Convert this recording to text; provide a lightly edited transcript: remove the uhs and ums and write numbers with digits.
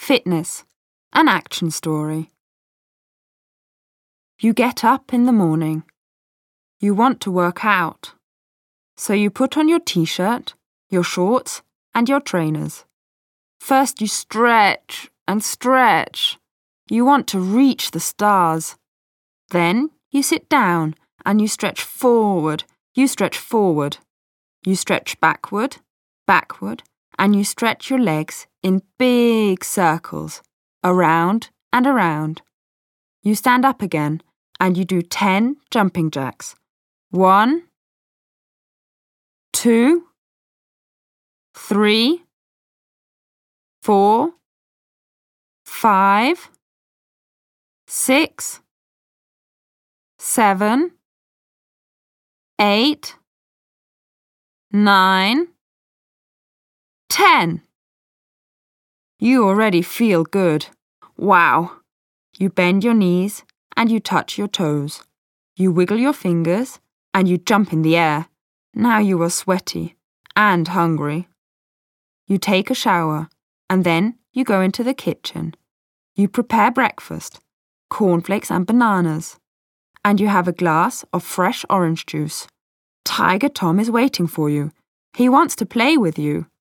Fitness, an action story. You get up in the morning. You want to work out. So you put on your t-shirt, your shorts, and your trainers. First you stretch and stretch. You want to reach the stars. Then you sit down and you stretch forward. You stretch forward. You stretch backward, backward, and you stretch your legs in big circles, around and around. You stand up again and you do 10 jumping jacks. 1, 2, 3, 4, 5, 6, 7, 8, 9, 10. You already feel good. Wow! You bend your knees and you touch your toes. You wiggle your fingers and you jump in the air. Now you are sweaty and hungry. You take a shower and then you go into the kitchen. You prepare breakfast, cornflakes and bananas, and you have a glass of fresh orange juice. Tiger Tom is waiting for you. He wants to play with you.